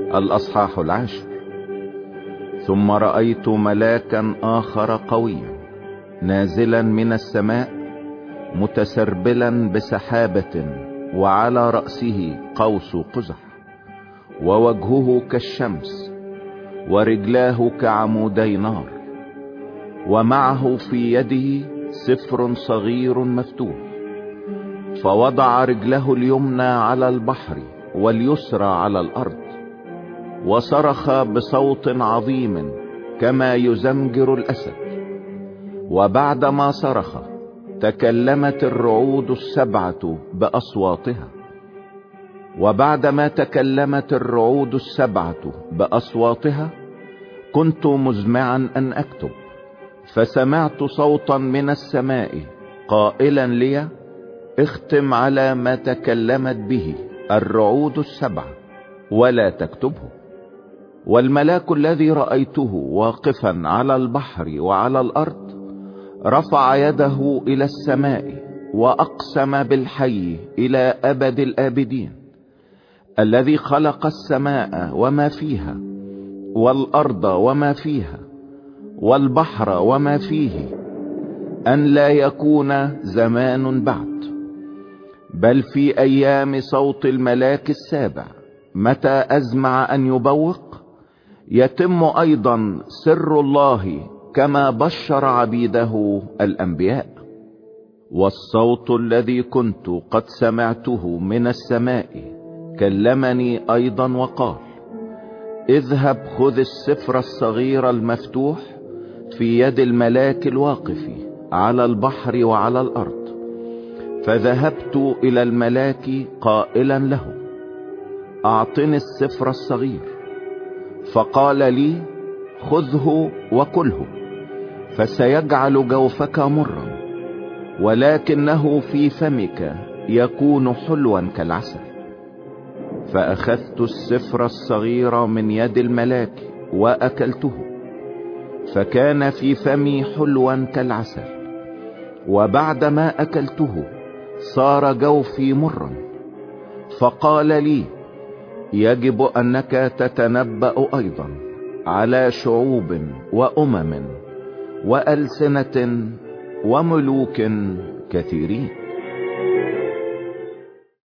الأصحاح 10. ثم رأيت ملاكا آخر قويا نازلا من السماء متسربلا بسحابة، وعلى رأسه قوس قزح، ووجهه كالشمس، ورجلاه كعمودي نار، ومعه في يده سفر صغير مفتوح. فوضع رجله اليمنى على البحر واليسرى على الأرض، وصرخ بصوت عظيم كما يزمجر الأسد. وبعدما صرخ تكلمت الرعود السبعة بأصواتها. وبعدما تكلمت الرعود السبعة بأصواتها كنت مزمعا أن أكتب، فسمعت صوتا من السماء قائلا لي: اختم على ما تكلمت به الرعود السبعة ولا تكتبه. والملاك الذي رأيته واقفا على البحر وعلى الأرض رفع يده إلى السماء وأقسم بالحي إلى أبد الآبدين، الذي خلق السماء وما فيها، والأرض وما فيها، والبحر وما فيه، أن لا يكون زمان بعد، بل في أيام صوت الملاك السابع متى أزمع أن يبوق يتم أيضا سر الله كما بشر عبيده الأنبياء. والصوت الذي كنت قد سمعته من السماء كلمني أيضا وقال: اذهب خذ السفر الصغير المفتوح في يد الملاك الواقف على البحر وعلى الأرض. فذهبت إلى الملاك قائلا له: أعطني السفر الصغير. فقال لي: خذه وكله، فسيجعل جوفك مرا، ولكنه في فمك يكون حلوا كالعسل. فأخذت السفر الصغير من يد الملاك وأكلته، فكان في فمي حلوا كالعسل. وبعدما أكلته صار جوفي مرا. فقال لي: يجب أنك تتنبأ أيضا على شعوب وأمم وألسنة وملوك كثيرين.